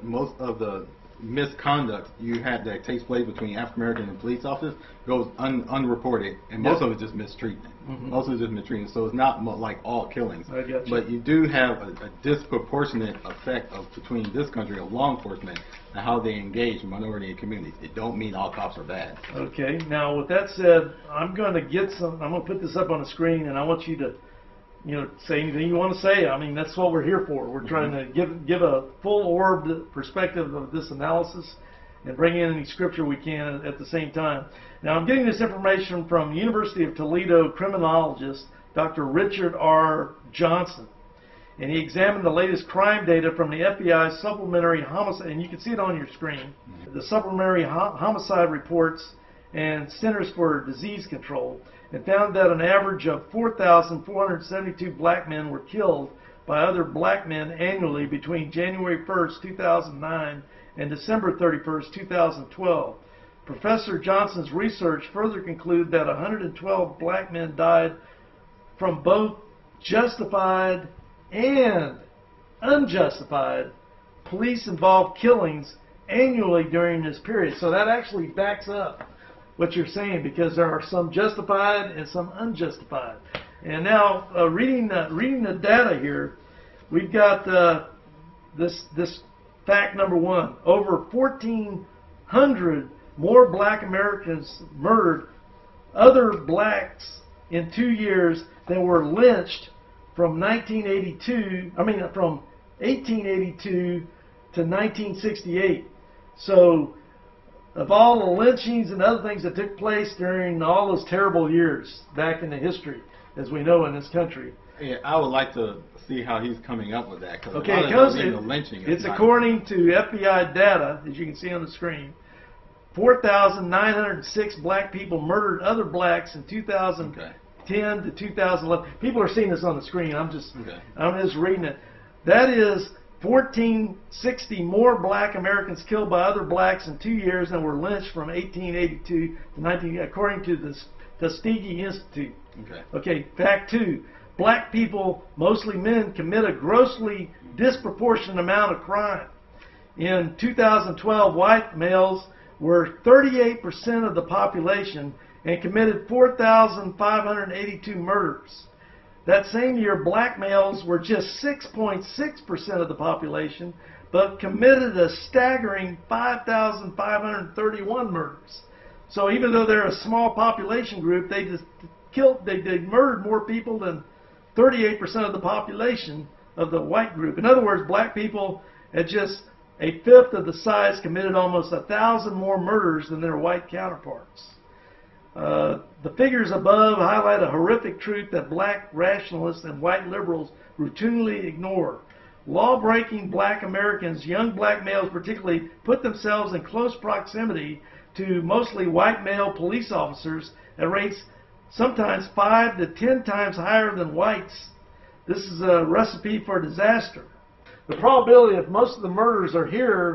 misconduct you had that takes place between African American and police officers goes unreported, and most of it is just mistreatment. Most of it is just mistreatment. So it's not like all killings. I got you. But you do have a disproportionate effect between this country of law enforcement and how they engage minority communities. It don't mean all cops are bad. Okay. Now, with that said, I'm going to put this up on the screen, and I want you to, say anything you want to say. I mean, that's what we're here for. We're trying to give a full-orbed perspective of this analysis and bring in any scripture we can at the same time. Now, I'm getting this information from University of Toledo criminologist Dr. Richard R. Johnson, and he examined the latest crime data from the FBI supplementary homicide, and you can see it on your screen, the supplementary homicide reports and Centers for Disease Control, and found that an average of 4,472 black men were killed by other black men annually between January 1st, 2009 and December 31st, 2012. Professor Johnson's research further concluded that 112 black men died from both justified and unjustified police-involved killings annually during this period. So that actually backs up what you're saying, because there are some justified and some unjustified. And now, reading the data here, we've got this fact number one: over 1,400 more black Americans murdered other blacks in 2 years than were lynched from 1882 to 1968. So, of all the lynchings and other things that took place during all those terrible years back in the history, as we know in this country. Yeah, I would like to see how he's coming up with that. Okay, it's according to FBI data, as you can see on the screen. 4,906 black people murdered other blacks in 2010 to 2011. People are seeing this on the screen. I'm just reading it. That is 1,460 more black Americans killed by other blacks in 2 years than were lynched from 1882 to 19, according to the Tuskegee Institute. Okay, fact two: black people, mostly men, commit a grossly disproportionate amount of crime. In 2012, white males were 38% of the population and committed 4,582 murders. That same year, black males were just 6.6% of the population, but committed a staggering 5,531 murders. So even though they're a small population group, they murdered more people than 38% of the population of the white group. In other words, black people at just a fifth of the size committed almost 1,000 more murders than their white counterparts. The figures above highlight a horrific truth that black rationalists and white liberals routinely ignore. Law-breaking black Americans, young black males particularly, put themselves in close proximity to mostly white male police officers at rates sometimes 5 to 10 times higher than whites. This is a recipe for disaster. The probability if most of the murders are here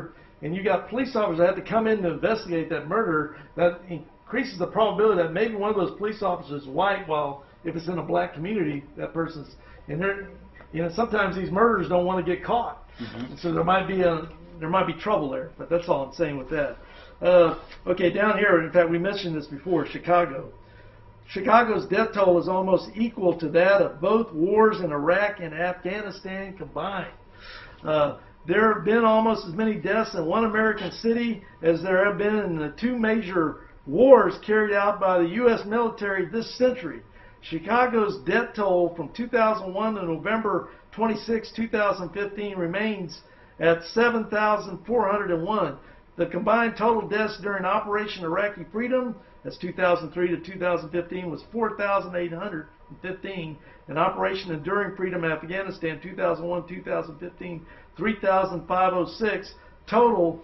and you got police officers that have to come in to investigate that murder, that increases the probability that maybe one of those police officers is white, while if it's in a black community, that person's, and they're, sometimes these murderers don't want to get caught. So there might be trouble there, but that's all I'm saying with that. Okay, down here, in fact, we mentioned this before, Chicago. Chicago's death toll is almost equal to that of both wars in Iraq and Afghanistan combined. There have been almost as many deaths in one American city as there have been in the two major wars carried out by the U.S. military this century. Chicago's death toll from 2001 to November 26, 2015 remains at 7,401. The combined total deaths during Operation Iraqi Freedom, that's 2003 to 2015, was 4,815. And Operation Enduring Freedom Afghanistan, 2001-2015, 3,506. Total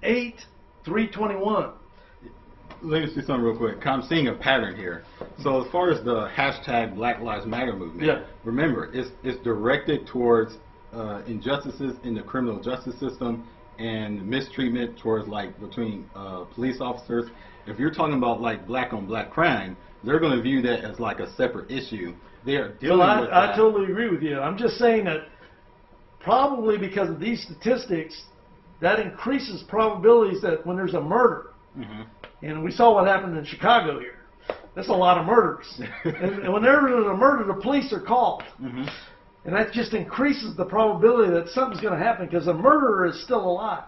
8,321. Let me say something real quick. I'm seeing a pattern here. So as far as the hashtag Black Lives Matter movement, remember, it's directed towards injustices in the criminal justice system and mistreatment towards, like, between police officers. If you're talking about, like, black on black crime, they're going to view that as like a separate issue. They are dealing with that. I totally agree with you. I'm just saying that probably because of these statistics, that increases probabilities that when there's a murder, and we saw what happened in Chicago here. That's a lot of murders. and whenever there's a murder, the police are called. And that just increases the probability that something's going to happen because the murderer is still alive.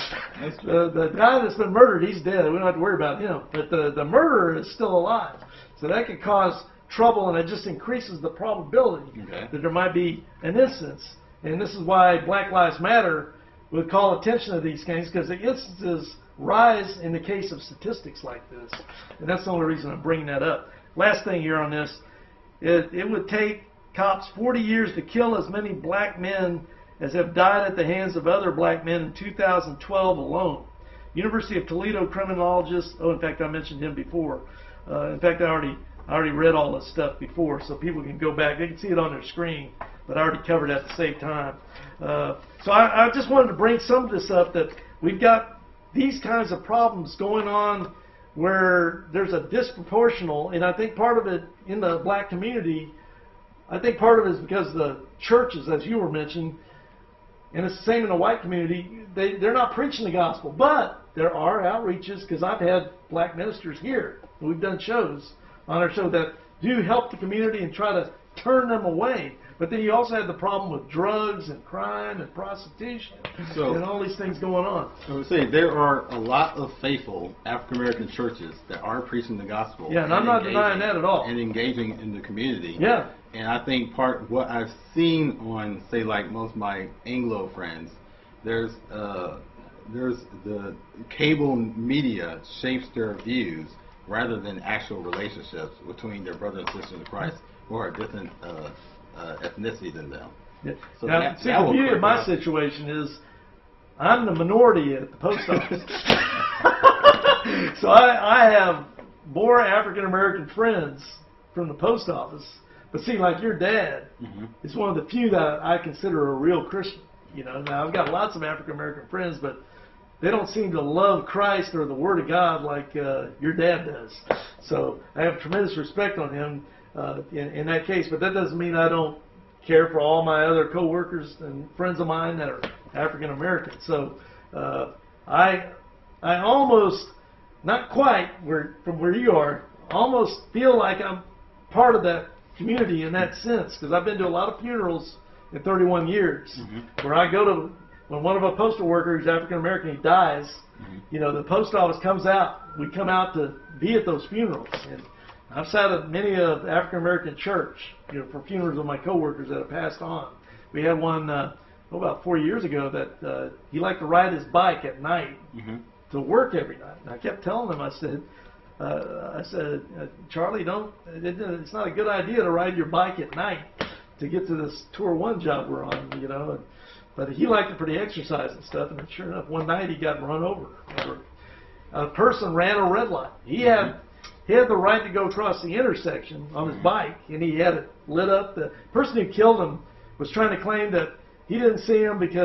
The guy that's been murdered, he's dead. We don't have to worry about him. But the murderer is still alive. So that could cause trouble, and it just increases the probability that there might be an instance. And this is why Black Lives Matter would call attention to these things, because the instances rise in the case of statistics like this. And that's the only reason I'm bringing that up. Last thing here on this, it would take cops 40 years to kill as many black men as have died at the hands of other black men in 2012 alone. University of Toledo criminologist, in fact, I mentioned him before. In fact, I already read all this stuff before, so people can go back. They can see it on their screen, but I already covered it at the same time. So I just wanted to bring some of this up, that we've got these kinds of problems going on where there's a disproportional, and I think part of it in the black community, I think part of it is because the churches, as you were mentioning, and it's the same in the white community, they're not preaching the gospel. But there are outreaches, because I've had black ministers here. We've done shows on our show that do help the community and try to turn them away. But then you also have the problem with drugs and crime and prostitution and all these things going on. I would say there are a lot of faithful African-American churches that are preaching the gospel. Yeah, and I'm not denying that at all. And engaging in the community. Yeah. And I think part of what I've seen on, say, like most of my Anglo friends, there's the cable media shapes their views rather than actual relationships between their brothers and sisters in Christ who are different ethnicity than them. Yeah. So now, the beauty of my situation is I'm the minority at the post office. So I have more African American friends from the post office. But see, like your dad is one of the few that I consider a real Christian. Now I've got lots of African American friends, but they don't seem to love Christ or the Word of God like your dad does. So I have tremendous respect on him in that case. But that doesn't mean I don't care for all my other coworkers and friends of mine that are African American. So I almost, not quite from where you are, almost feel like I'm part of that community in that sense, because I've been to a lot of funerals in 31 years where I go to, when one of our postal workers, African American, he dies, the post office comes out. We come out to be at those funerals. And I've sat at many of African American church, for funerals of my coworkers that have passed on. We had one about 4 years ago that he liked to ride his bike at night to work every night. And I kept telling him, I said, Charlie, it's not a good idea to ride your bike at night to get to this Tour 1 job we're on, But he liked it for the exercise and stuff, and sure enough, one night he got run over. A person ran a red light. He had the right to go across the intersection on his bike, and he had it lit up. The person who killed him was trying to claim that he didn't see him because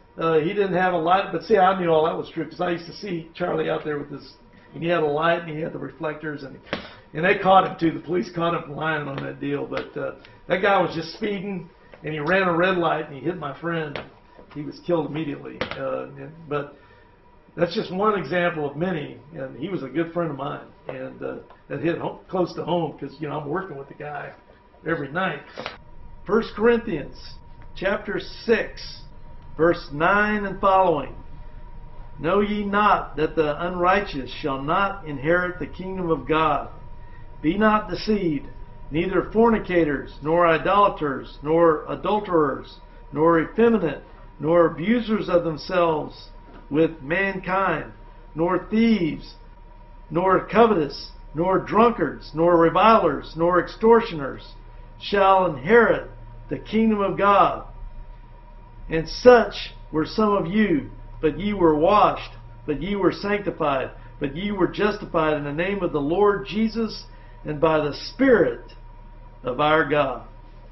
He didn't have a light, but see, I knew all that was true because I used to see Charlie out there with this, and he had a light and he had the reflectors, and they caught him too. The police caught him lying on that deal, but that guy was just speeding, and he ran a red light and he hit my friend. He was killed immediately. But that's just one example of many, and he was a good friend of mine, and that hit close to home because I'm working with the guy every night. 1 Corinthians chapter 6. Verse 9 and following. Know ye not that the unrighteous shall not inherit the kingdom of God? Be not deceived, neither fornicators, nor idolaters, nor adulterers, nor effeminate, nor abusers of themselves with mankind, nor thieves, nor covetous, nor drunkards, nor revilers, nor extortioners shall inherit the kingdom of God. And such were some of you, but ye were washed, but ye were sanctified, but ye were justified in the name of the Lord Jesus and by the Spirit of our God.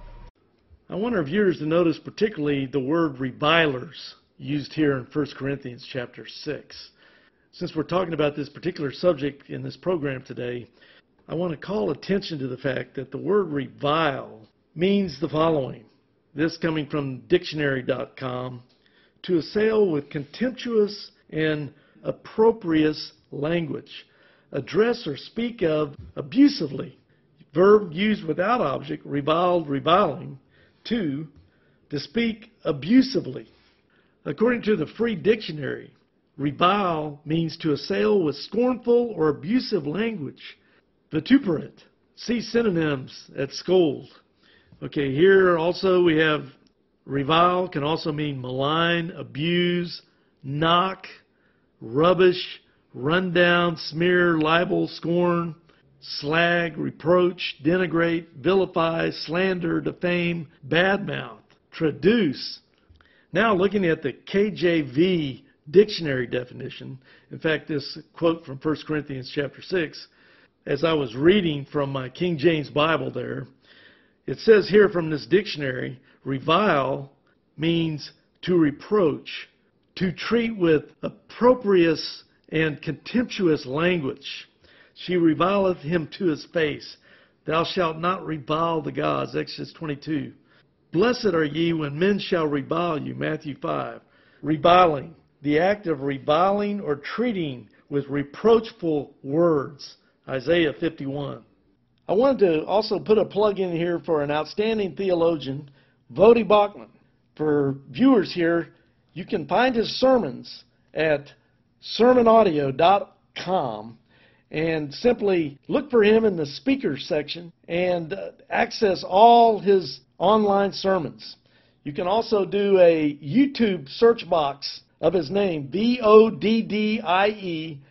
I want our viewers to notice particularly the word revilers used here in 1 Corinthians chapter 6. Since we're talking about this particular subject in this program today, I want to call attention to the fact that the word revile means the following. This coming from dictionary.com, to assail with contemptuous and opprobrious language, address or speak of abusively. Verb used without object, reviled, reviling. 2, to speak abusively. According to the Free Dictionary, revile means to assail with scornful or abusive language. Vituperate. See synonyms at Scholes. Okay, here also we have revile can also mean malign, abuse, knock, rubbish, run down, smear, libel, scorn, slag, reproach, denigrate, vilify, slander, defame, badmouth, traduce. Now looking at the KJV dictionary definition, in fact this quote from 1 Corinthians chapter 6, as I was reading from my King James Bible there, it says here from this dictionary, revile means to reproach, to treat with opprobrious and contemptuous language. She revileth him to his face. Thou shalt not revile the gods. Exodus 22. Blessed are ye when men shall revile you. Matthew 5. Reviling. The act of reviling or treating with reproachful words. Isaiah 51. I wanted to also put a plug in here for an outstanding theologian, Voddie Baucham. For viewers here, you can find his sermons at sermonaudio.com and simply look for him in the speakers section and access all his online sermons. You can also do a YouTube search box of his name, Voddie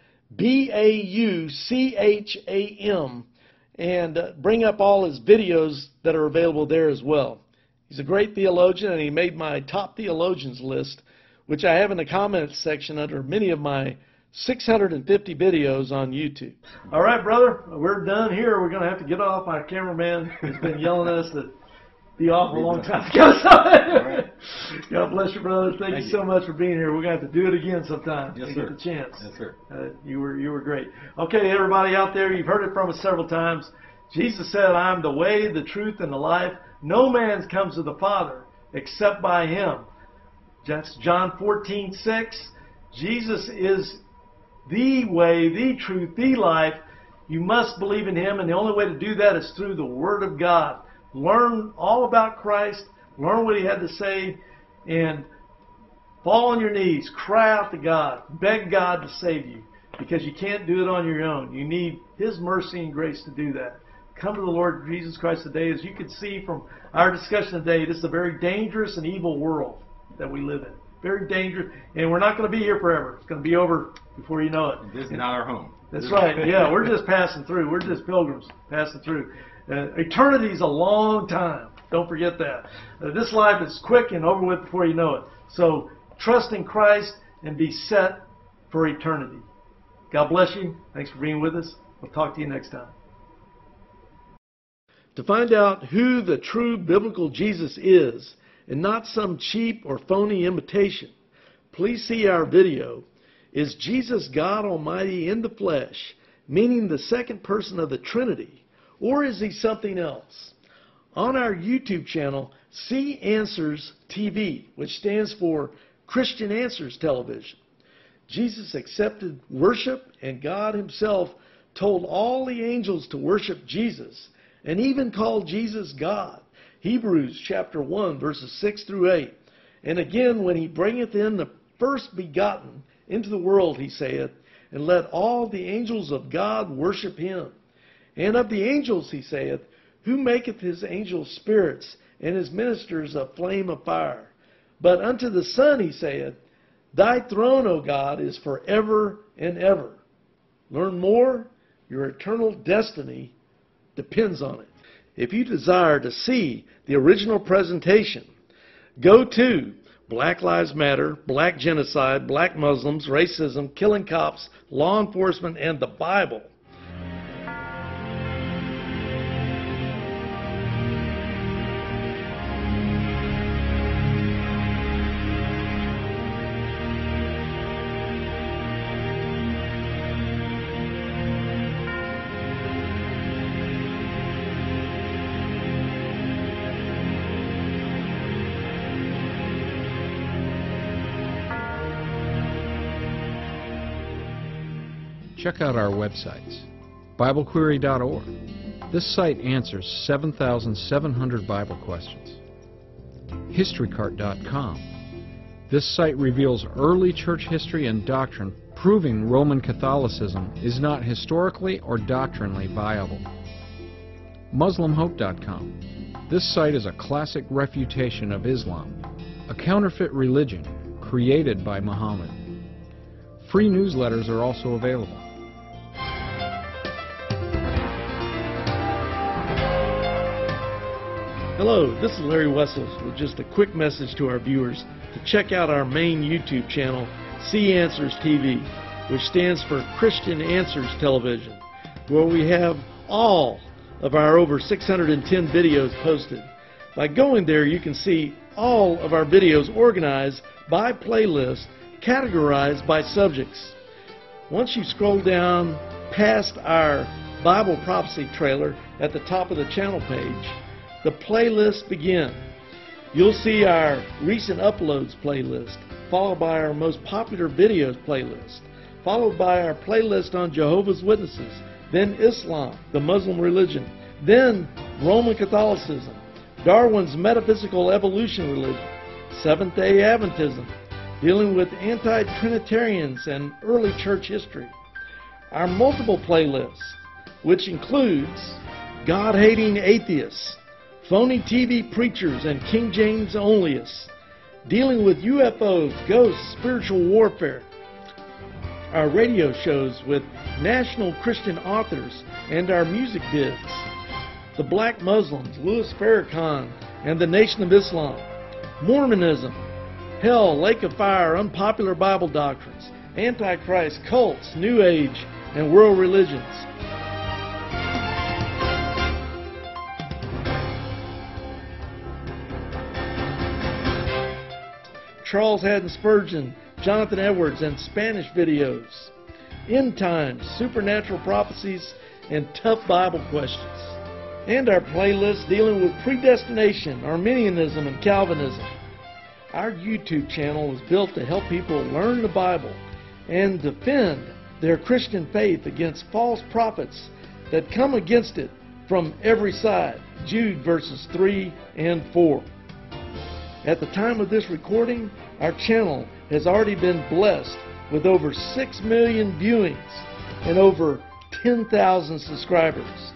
Baucham, and bring up all his videos that are available there as well. He's a great theologian, and he made my top theologians list, which I have in the comments section under many of my 650 videos on YouTube. All right, brother, we're done here. We're going to have to get off. Our cameraman has been yelling at us to be off a long time ago. God bless you, brother. Thank you so much for being here. We're going to have to do it again sometime. Yes, Get sir. the chance. Yes, sir. You were great. Okay, everybody out there, you've heard it from us several times. Jesus said, I am the way, the truth, and the life. No man comes to the Father except by him. That's John 14:6. Jesus is the way, the truth, the life. You must believe in him, and the only way to do that is through the Word of God. Learn all about Christ, learn what he had to say, and fall on your knees, cry out to God, beg God to save you, because you can't do it on your own. You need his mercy and grace to do that. Come to the Lord Jesus Christ today. As you can see from our discussion today, this is a very dangerous and evil world that we live in. Very dangerous, and we're not going to be here forever. It's going to be over before you know it. This is not our home. That's right. Yeah, we're just passing through. We're just pilgrims passing through. Eternity is a long time. Don't forget that. This life is quick and over with before you know it. So trust in Christ and be set for eternity. God bless you. Thanks for being with us. We'll talk to you next time. To find out who the true biblical Jesus is, and not some cheap or phony imitation, please see our video, Is Jesus God Almighty in the flesh, meaning the second person of the Trinity, or is he something else? On our YouTube channel, See Answers TV, which stands for Christian Answers Television, Jesus accepted worship, and God himself told all the angels to worship Jesus, and even called Jesus God. Hebrews chapter 1, verses 6 through 8. And again, when he bringeth in the first begotten into the world, he saith, and let all the angels of God worship him. And of the angels, he saith, who maketh his angels spirits, and his ministers a flame of fire. But unto the Son, he saith, Thy throne, O God, is forever and ever. Learn more. Your eternal destiny depends on it. If you desire to see the original presentation, go to Black Lives Matter, Black Genocide, Black Muslims, Racism, Killing Cops, Law Enforcement, and the Bible. Check out our websites. BibleQuery.org. This site answers 7,700 Bible questions. HistoryCart.com. This site reveals early church history and doctrine, proving Roman Catholicism is not historically or doctrinally viable. MuslimHope.com. This site is a classic refutation of Islam, a counterfeit religion created by Muhammad. Free newsletters are also available. Hello, this is Larry Wessels with just a quick message to our viewers to check out our main YouTube channel, See Answers TV, which stands for Christian Answers Television, where we have all of our over 610 videos posted. By going there, you can see all of our videos organized by playlist, categorized by subjects. Once you scroll down past our Bible prophecy trailer at the top of the channel page, the playlists begin. You'll see our recent uploads playlist, followed by our most popular videos playlist, followed by our playlist on Jehovah's Witnesses, then Islam, the Muslim religion, then Roman Catholicism, Darwin's metaphysical evolution religion, Seventh-day Adventism, dealing with anti-Trinitarians and early church history. Our multiple playlists, which includes God-hating atheists, phony TV preachers and King James onlyists, dealing with UFOs, ghosts, spiritual warfare. Our radio shows with national Christian authors and our music vids. The Black Muslims, Louis Farrakhan and the Nation of Islam. Mormonism, hell, lake of fire, unpopular Bible doctrines, Antichrist, cults, New Age, and world religions. Charles Haddon Spurgeon, Jonathan Edwards, and Spanish videos. End times, supernatural prophecies, and tough Bible questions. And our playlist dealing with predestination, Arminianism, and Calvinism. Our YouTube channel is built to help people learn the Bible and defend their Christian faith against false prophets that come against it from every side. Jude verses 3 and 4. At the time of this recording, our channel has already been blessed with over 6 million viewings and over 10,000 subscribers.